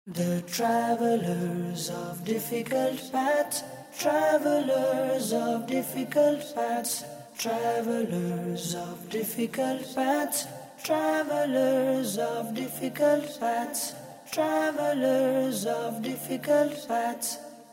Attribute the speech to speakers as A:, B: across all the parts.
A: The travelers of difficult paths, travelers of difficult paths, travelers of difficult paths, travelers of difficult paths, travelers of difficult paths.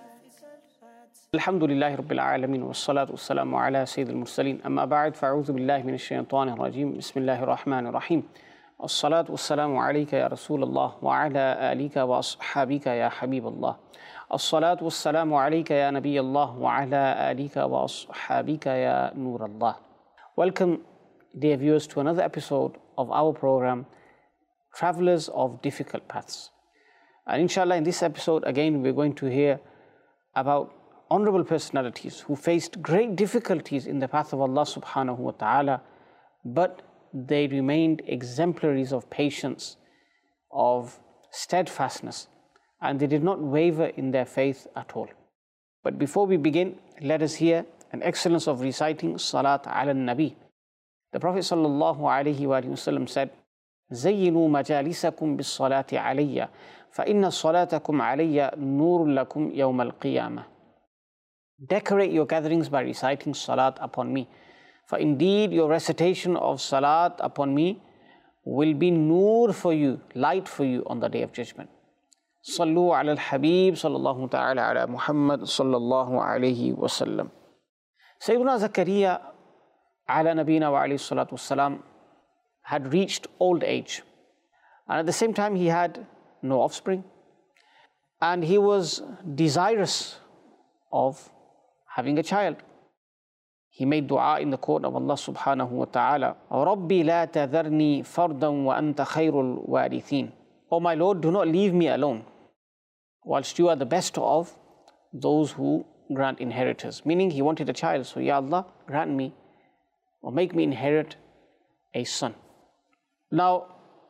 B: الحمد لله رب العالمين والصلاة والسلام على سيد المرسلين أما بعد فأعوذ بالله من الشيطان الرجيم بسم الله الرحمن الرحيم الصلاة والسلام عليك يا رسول الله وعلى آلك وأصحابك يا حبيب الله الصلاة والسلام عليك يا نبي الله وعلى آلك وأصحابك يا نور الله. Welcome, dear viewers, to another episode of our program Travelers of Difficult Paths. And inshallah, in this episode again we're going to hear about honorable personalities who faced great difficulties in the path of Allah subhanahu wa ta'ala, but they remained exemplaries of patience, of steadfastness, and they did not waver in their faith at all. But before we begin, let us hear an excellence of reciting Salat ala Nabi. The Prophet sallallahu alayhi wa sallam said, زينوا مجالسكم بالصلاة علي فإن صلاتكم علي نور لكم يوم القيامة. Decorate your gatherings by reciting Salat upon me, for indeed your recitation of Salat upon me will be nur for you, light for you on the day of judgment. Sallu ala al-Habib sallallahu ta'ala ala Muhammad sallallahu alayhi wa sallam. Sayyiduna Zakaria ala nabina wa alayhi salatu wassalam had reached old age, and at the same time he had no offspring, and he was desirous of having a child. He made dua in the court of Allah subhanahu wa ta'ala, رَبِّ لَا تَذَرْنِي فَرْدًا وَأَنْتَ خَيْرُ الْوَارِثِينَ. Oh my Lord, do not leave me alone, whilst you are the best of those who grant inheritors. Meaning he wanted a child, so Ya Allah, grant me or make me inherit a son. Now,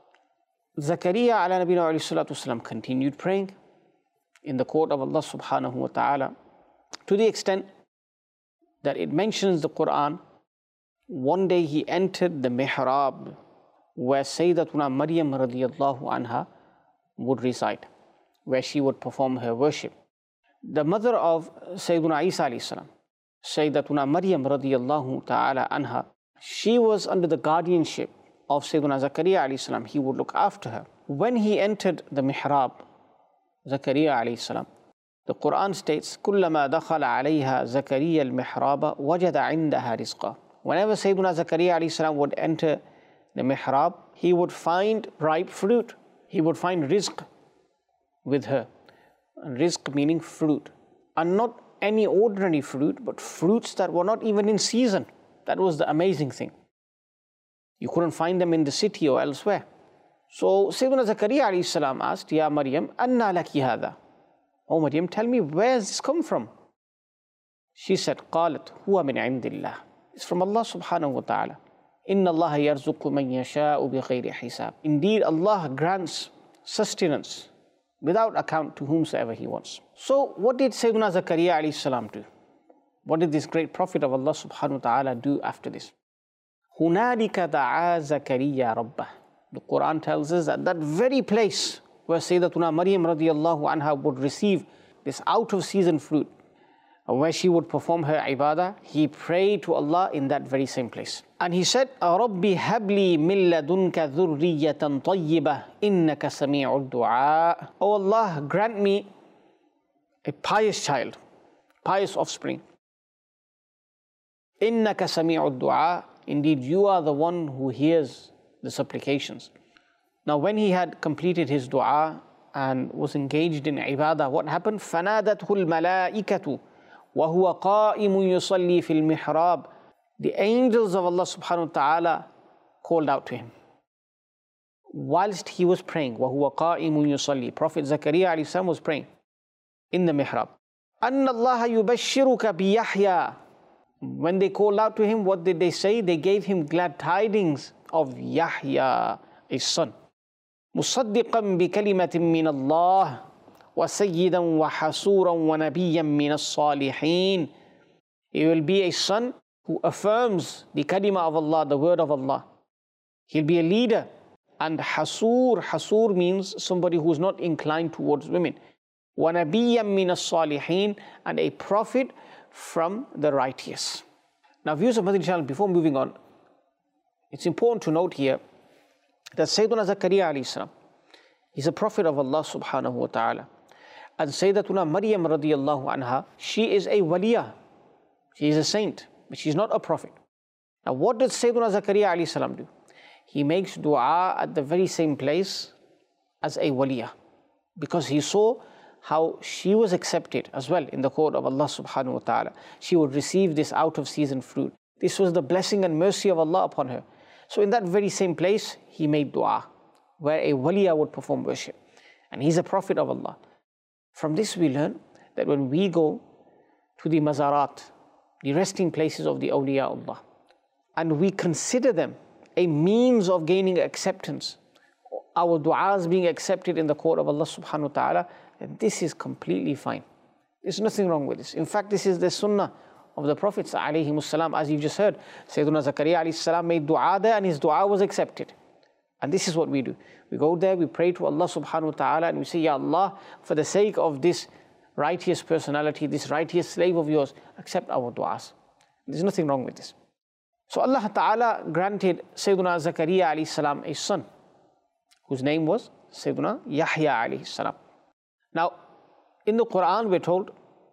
B: Zakaria ala nabina wa alayhi salatu wasalam continued praying in the court of Allah subhanahu wa ta'ala, to the extent that it mentions the Quran. One day he entered the mihrab where Sayyidatuna Maryam radiyallahu anha would reside, where she would perform her worship. The mother of Sayyiduna Isa alayhi salam, Sayyidatuna Maryam radiyallahu ta'ala anha, she was under the guardianship of Sayyiduna Zakaria alayhi salam. He would look after her. When he entered the mihrab, Zakaria alayhi salam, the Quran states, كُلَّمَا دَخَلَ عَلَيْهَا زَكَرِيَّا الْمِحْرَابَ وَجَدَ عِنْدَهَا رِزْقًا. Whenever Sayyiduna Zakaria alayhi salam would enter the mihrab, he would find ripe fruit. He would find rizq with her. And rizq meaning fruit. And not any ordinary fruit, but fruits that were not even in season. That was the amazing thing. You couldn't find them in the city or elsewhere. So Sayyiduna Zakaria alayhi salam asked, Ya Maryam, anna laki hadha? Oh Maryam, tell me, where has this come from? She said, قالت هو من عند الله. It's from Allah subhanahu wa ta'ala. إن الله يرزق من يشاء بغير حساب. Indeed, Allah grants sustenance without account to whomsoever He wants. So what did Sayyiduna Zakaria alayhi salam do? What did this great prophet of Allah subhanahu wa ta'ala do after this? هنالك دعا زكريا ربه. The Quran tells us that very place where Sayyidatuna Maryam radiyallahu anha would receive this out-of-season fruit, where she would perform her ibadah, he prayed to Allah in that very same place. And he said, رَبِّ هَبْ لِي مِن لَدُنْكَ ذُرِّيَّةً طَيِّبَةً إِنَّكَ سَمِيعُ الدُّعَاءِ. Oh Allah, grant me a pious child, pious offspring. إِنَّكَ سَمِيعُ الدُّعَاءِ. Indeed, you are the one who hears the supplications. Now, when he had completed his dua and was engaged in ibadah, what happened? فَنَادَتْهُ الْمَلَائِكَةُ وَهُوَ قَائِمٌ يُصَلِّي فِي الْمِحْرَابِ. The angels of Allah subhanahu wa ta'ala called out to him whilst he was praying. وَهُوَ قَائِمٌ يُصَلِّي. Prophet Zakaria alayhi salam was praying in the mihrab. أَنَّ اللَّهَ يُبَشِّرُكَ بِيَحْيَا. When they called out to him, what did they say? They gave him glad tidings of Yahya, a son. مصدقا بكلمة من الله وسيدا وحسورا ونبيا من الصالحين. He will be a son who affirms the kalima of Allah, the word of Allah. He'll be a leader And hasur means somebody who is not inclined towards women. وَنَبِيًّا مِّنَ الصَّالِحِينَ, and a prophet from the righteous. Now, viewers of Madani Channel, before moving on, it's important to note here that Sayyiduna Zakaria alayhi salam, he's a prophet of Allah subhanahu wa ta'ala. And Sayyidatuna Maryam radiyallahu anha, she is a waliyah. She is a saint, but she's not a prophet. Now, what does Sayyiduna Zakaria alayhi salam do? He makes dua at the very same place as a waliyah, because he saw how she was accepted as well in the court of Allah subhanahu wa ta'ala. She would receive this out of season fruit. This was the blessing and mercy of Allah upon her. So in that very same place, he made dua, where a waliyah would perform worship. And he's a prophet of Allah. From this we learn that when we go to the mazarat, the resting places of the awliya Allah, and we consider them a means of gaining acceptance, our du'as being accepted in the court of Allah subhanahu wa ta'ala, then this is completely fine. There's nothing wrong with this. In fact, this is the sunnah of the Prophets alayhimus salam, as you just heard. Sayyiduna Zakaria alayhi salam made dua there and his dua was accepted. And this is what we do. We go there, we pray to Allah subhanahu wa ta'ala and we say, Ya Allah, for the sake of this righteous personality, this righteous slave of yours, accept our du'as. There's nothing wrong with this. So Allah ta'ala granted Sayyiduna Zakaria alayhi salam a son, whose name was Sayyiduna Yahya alayhi salam. Now, in the Quran we're told,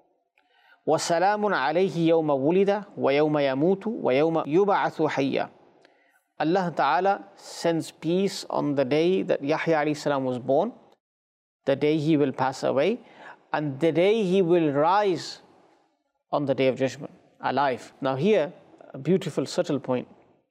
B: وَسَلَامٌ عَلَيْهِ يَوْمَ وُلِدَ وَيَوْمَ يَمُوتُ وَيَوْمَ يُبْعَثُ حَيًّا. Allah Ta'ala sends peace on the day that Yahya alayhi salam was born, the day he will pass away, and the day he will rise on the day of judgment, alive. Now here, a beautiful subtle point,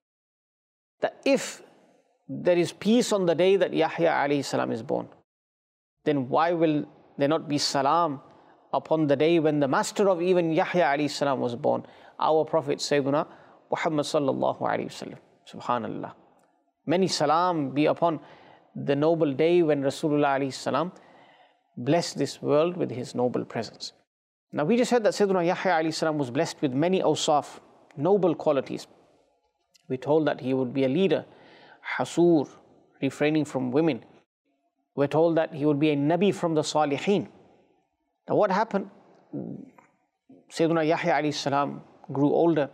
B: that if there is peace on the day that Yahya alayhi salam is born, then why will there not be salam upon the day when the master of even Yahya alayhi salam was born, our Prophet Sayyiduna Muhammad sallallahu alayhi wasallam. Subhanallah. Many salam be upon the noble day when Rasulullah alayhi salam blessed this world with his noble presence. Now we just heard that Sayyiduna Yahya alayhi salam was blessed with many awsaf, noble qualities. We're told that he would be a leader, hasur, refraining from women. We're told that he would be a nabi from the salihin. Now what happened? Sayyiduna Yahya alayhi salam grew older,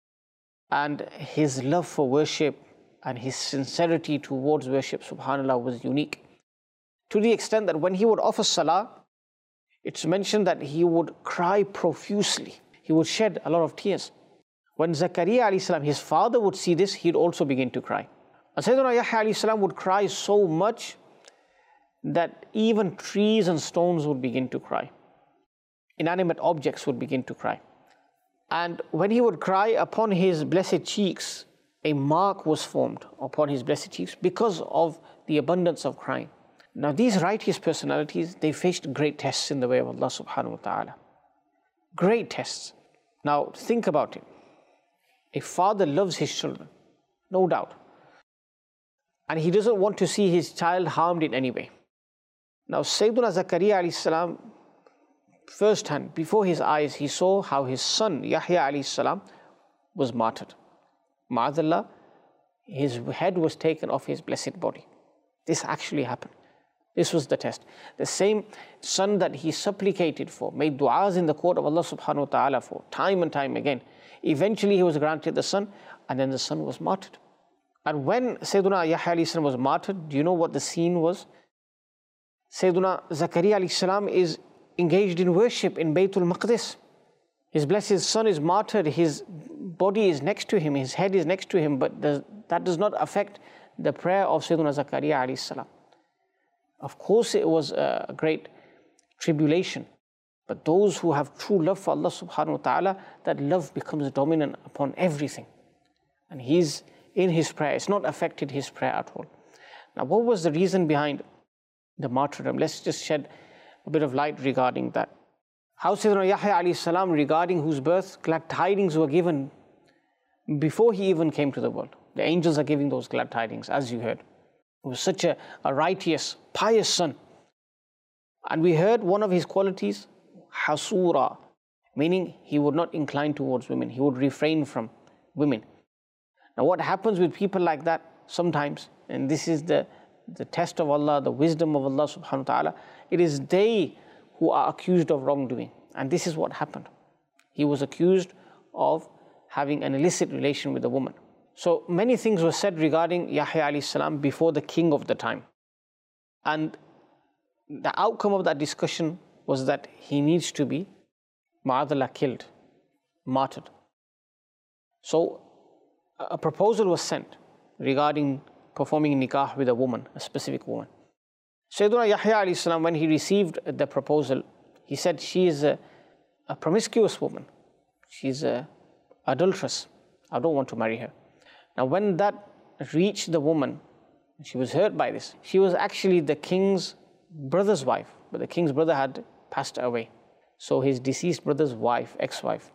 B: and his love for worship and his sincerity towards worship, subhanAllah, was unique. To the extent that when he would offer salah, it's mentioned that he would cry profusely. He would shed a lot of tears. When Zakaria alayhi salam, his father, would see this, he'd also begin to cry. And Sayyiduna Yahya alayhi salam would cry so much that even trees and stones would begin to cry. Inanimate objects would begin to cry. And when he would cry, upon his blessed cheeks, a mark was formed upon his blessed cheeks because of the abundance of crying. Now these righteous personalities, they faced great tests in the way of Allah subhanahu wa ta'ala. Great tests. Now think about it. A father loves his children, no doubt. And he doesn't want to see his child harmed in any way. Now Sayyiduna Zakaria alayhi salam, firsthand, before his eyes, he saw how his son Yahya alayhi salam was martyred. Ma'adallah, his head was taken off his blessed body. This actually happened. This was the test. The same son that he supplicated for, made du'as in the court of Allah subhanahu wa ta'ala for, time and time again. Eventually he was granted the son, and then the son was martyred. And when Sayyiduna Yahya alayhi salam was martyred, do you know what the scene was? Sayyiduna Zakaria alayhi salam is engaged in worship in Baytul Maqdis. His blessed son is martyred, his body is next to him, his head is next to him, but that does not affect the prayer of Sayyiduna Zakaria alayhi salam. Of course it was a great tribulation, but those who have true love for Allah subhanahu wa ta'ala, that love becomes dominant upon everything. And he's in his prayer, it's not affected his prayer at all. Now what was the reason behind the martyrdom? Let's just shed a bit of light regarding that. How Sayyidina Yahya alayhi salam, regarding whose birth glad tidings were given before he even came to the world. The angels are giving those glad tidings, as you heard. He was such a righteous, pious son. And we heard one of his qualities, hasura, meaning he would not incline towards women. He would refrain from women. Now what happens with people like that sometimes, and this is the the test of Allah, the wisdom of Allah subhanahu wa ta'ala, it is they who are accused of wrongdoing. And this is what happened. He was accused of having an illicit relation with a woman. So many things were said regarding Yahya alayhi salam before the king of the time. And the outcome of that discussion was that he needs to be, ma'adallah, killed, martyred. So a proposal was sent regarding performing nikah with a woman, a specific woman. Sayyiduna Yahya alayhi salam, when he received the proposal, he said, she is a promiscuous woman. She's an adulteress. I don't want to marry her. Now when that reached the woman, she was hurt by this. She was actually the king's brother's wife, but the king's brother had passed away. So his deceased brother's wife, ex-wife.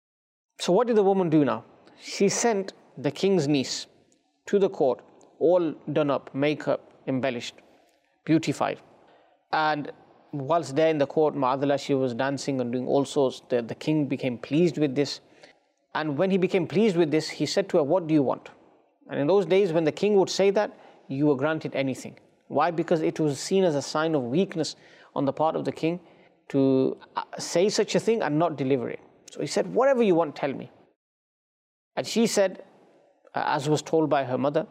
B: So what did the woman do now? She sent the king's niece to the court, all done up, makeup, embellished, beautified. And whilst there in the court, ma'adallah, she was dancing and doing all sorts. The king became pleased with this. And when he became pleased with this, he said to her, what do you want? And in those days, when the king would say that, you were granted anything. Why? Because it was seen as a sign of weakness on the part of the king to say such a thing and not deliver it. So he said, whatever you want, tell me. And she said, as was told by her mother,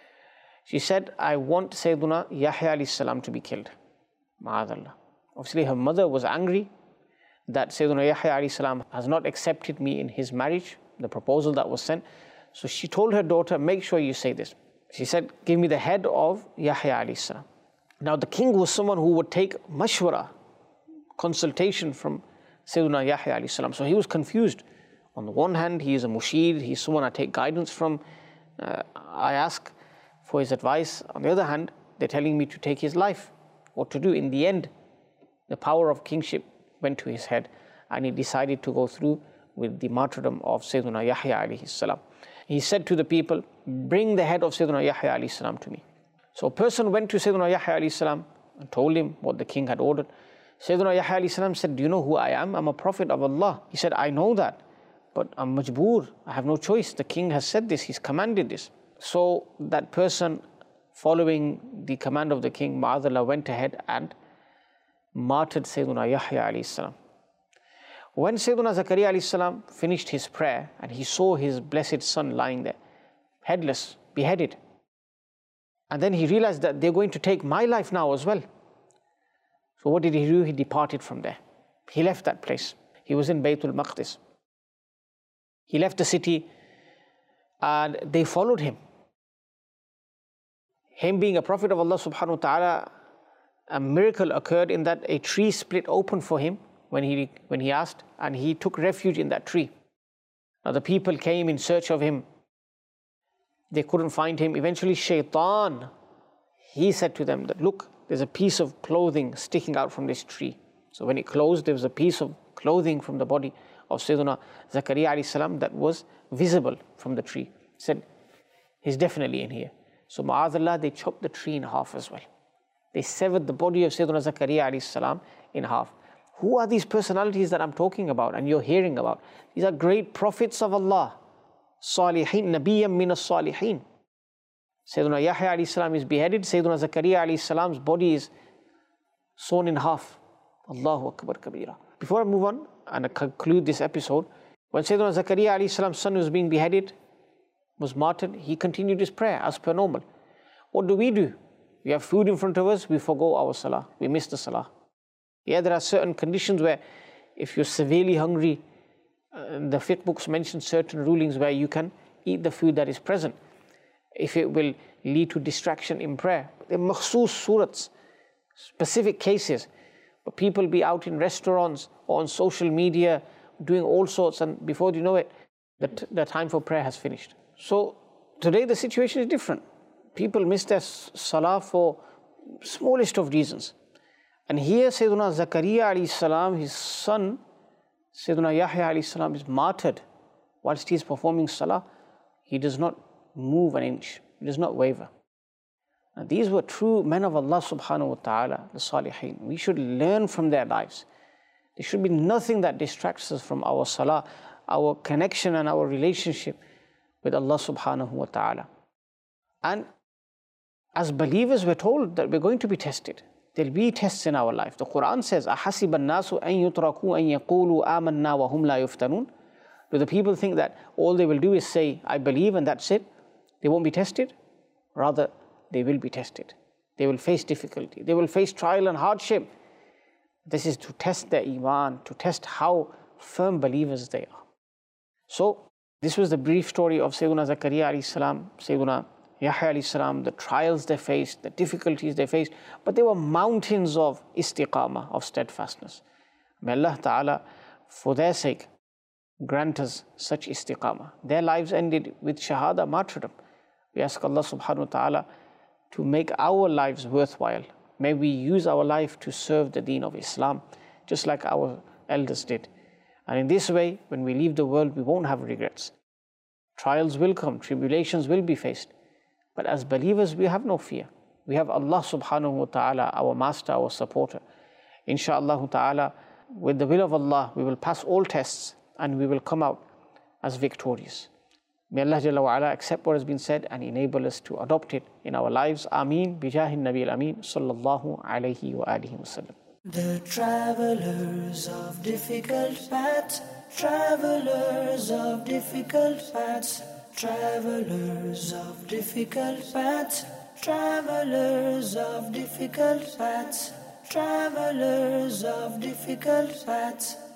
B: she said, I want Sayyiduna Yahya alayhi salam to be killed. Ma'adallah. Obviously, her mother was angry that Sayyiduna Yahya alayhi salam has not accepted me in his marriage, the proposal that was sent. So she told her daughter, make sure you say this. She said, give me the head of Yahya alayhi salam. Now the king was someone who would take mashwara, consultation from Sayyiduna Yahya alayhi salam. So he was confused. On the one hand, he is a mushid, he's someone I take guidance from. I ask for his advice. On the other hand, they're telling me to take his life. What to do? In the end, the power of kingship went to his head and he decided to go through with the martyrdom of Sayyiduna Yahya alayhi salam. He said to the people, bring the head of Sayyiduna Yahya alayhi salam to me. So a person went to Sayyiduna Yahya alayhi salam and told him what the king had ordered. Sayyiduna Yahya alayhi salam said, do you know who I am? I'm a prophet of Allah. He said, I know that, but I'm majboor. I have no choice. The king has said this. He's commanded this. So that person, following the command of the king, ma'adallah, went ahead and martyred Sayyiduna Yahya alayhi salam. When Sayyiduna Zakaria alayhi salam finished his prayer and he saw his blessed son lying there, headless, beheaded, and then he realized that they're going to take my life now as well. So what did he do? He departed from there. He left that place. He was in Baytul Maqdis. He left the city and they followed him. Him being a prophet of Allah subhanahu wa ta'ala, a miracle occurred in that a tree split open for him when he asked, and he took refuge in that tree. Now the people came in search of him. They couldn't find him. Eventually Shaitan, he said to them that, look, there's a piece of clothing sticking out from this tree. So when it closed, there was a piece of clothing from the body of Sayyiduna Zakaria alayhi salam that was visible from the tree. He said, he's definitely in here. So ma'adallah, they chopped the tree in half as well. They severed the body of Sayyiduna Zakaria alayhi salam in half. Who are these personalities that I'm talking about and you're hearing about? These are great prophets of Allah. Salihin, Nabiyyam min as-Salihin. Sayyiduna Yahya alayhi salam is beheaded. Sayyiduna Zakaria alayhi salam's body is sawn in half. Allahu Akbar Kabira. Before I move on and I conclude this episode, when Sayyiduna Zakaria alayhi salam's son was being beheaded, was martyred, he continued his prayer as per normal. What do? We have food in front of us, we forgo our salah, we miss the salah. Yeah, there are certain conditions where if you're severely hungry, the fiqh books mention certain rulings where you can eat the food that is present, if it will lead to distraction in prayer. There are makhsus surats, specific cases, but people be out in restaurants or on social media doing all sorts, and before you know it, the time for prayer has finished. So today the situation is different. People miss their salah for smallest of reasons. And here Sayyiduna Zakaria alayhi salam, his son, Sayyiduna Yahya alayhi salam, is martyred whilst he is performing salah. He does not move an inch. He does not waver. Now, these were true men of Allah subhanahu wa ta'ala, the Salihin. We should learn from their lives. There should be nothing that distracts us from our salah, our connection and our relationship with Allah subhanahu wa ta'ala. And As believers, we're told that we're going to be tested. There'll be tests in our life. The Quran says, أَحَسِبَ النَّاسُ أَن يُتْرَكُوا أَن يَقُولُوا آمَنَّا وَهُمْ لَا يُفْتَنُونَ. Do the people think that all they will do is say, I believe, and that's it? They won't be tested? Rather, they will be tested. They will face difficulty. They will face trial and hardship. This is to test their iman, to test how firm believers they are. So, this was the brief story of Sayyidina Zakaria alayhi salam, Sayyidina Yahya alayhi salam, the trials they faced, the difficulties they faced, but they were mountains of istiqamah, of steadfastness. May Allah Ta'ala, for their sake, grant us such istiqamah. Their lives ended with shahada, martyrdom. We ask Allah Subhanahu wa Ta'ala to make our lives worthwhile. May we use our life to serve the deen of Islam, just like our elders did. And in this way, when we leave the world, we won't have regrets. Trials will come, tribulations will be faced. But as believers, we have no fear. We have Allah Subhanahu wa Ta'ala, our master, our supporter. Insha'Allah Ta'ala, with the will of Allah, we will pass all tests and we will come out as victorious. May Allah Jalla wa Ala accept what has been said and enable us to adopt it in our lives. Ameen. Bijahin Nabi al-Ameen. Sallallahu alayhi wa alihi wa sallam.
A: The travelers of difficult paths, travelers of difficult paths, travelers of difficult paths, travelers of difficult paths, travelers of difficult paths.